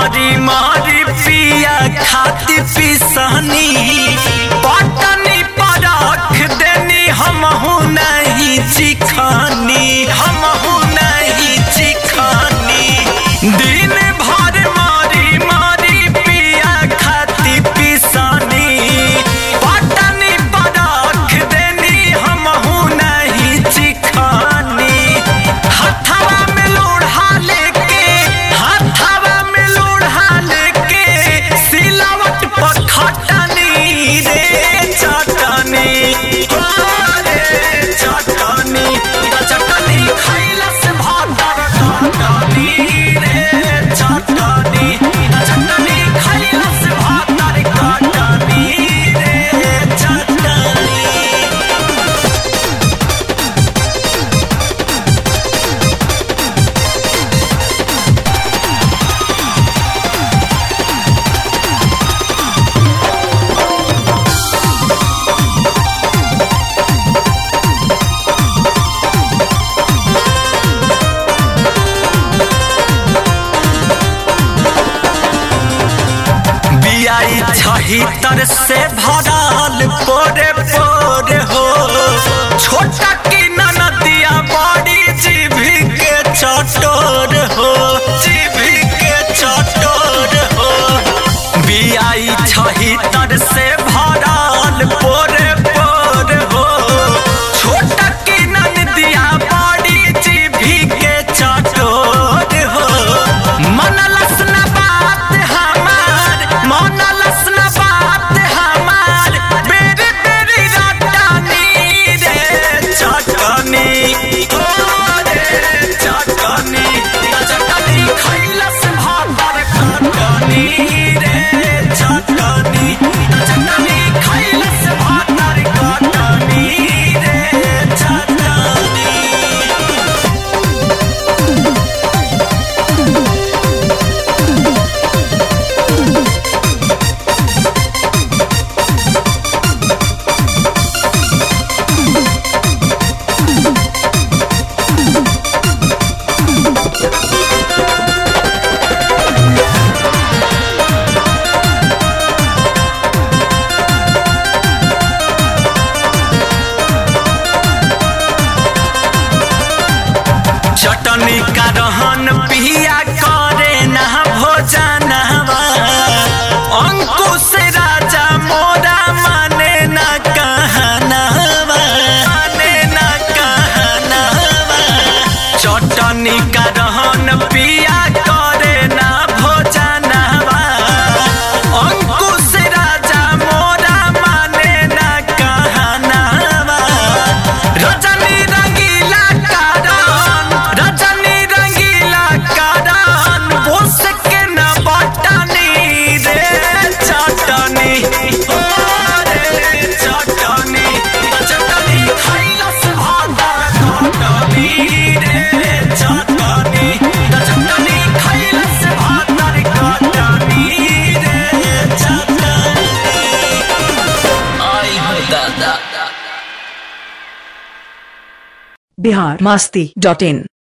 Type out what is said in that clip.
मारी मारी पिया खाती पिसनी पटनी पर रख देनी हमहू नहीं चिखानी हमहू नहीं चिखानी दिन भर मारी मारी पिया खाती पिसनी पटनी पर रख देनी हमहू नहीं चिखानी हथवा में लोढ़ा लेके हथवा में लोढ़ा लेके सिलावट पर खटनी रे चटनी चटनी चटनी खैला से भातर कटनी रे चटनी चटनी खैला से भातर कटनी रे चटनी। बियाई छहितर से भरल पोरे पोरे हो छोटा की ननदिया बड़ी जीभी के चटोर हो जीभी के चटोर हो बियाई छहितर से भरल पोरे पोरे हो छोटा की ननदिया बड़ी जीभी के चटोर हो मनलस न बात हमार मनलस न बात हमार बेरी बेरी रटनी रे चटनी रे चटनी चटनी खैलस भातर कटनी रे चटनी चटनी खैलस भातर कटनी रे चटनी। चटनी का रहन पिया करे ना भोजनवा अंकुश राजा मोरा माने ना कहनवा माने ना कहनवा चटनी का रहन पिया करे ना भोजनवा अंकुश राजा मोरा माने ना कहनवा रजनी रंगीला कारण रजनी रंगीला कारण बोस के न बटनी रे चटनी रे चटनी चटनी खैलस भातर कटनी रे चटनी चटनी खैलस भातर कटनी रे चटनी। आई हो दादा। biharmasti.in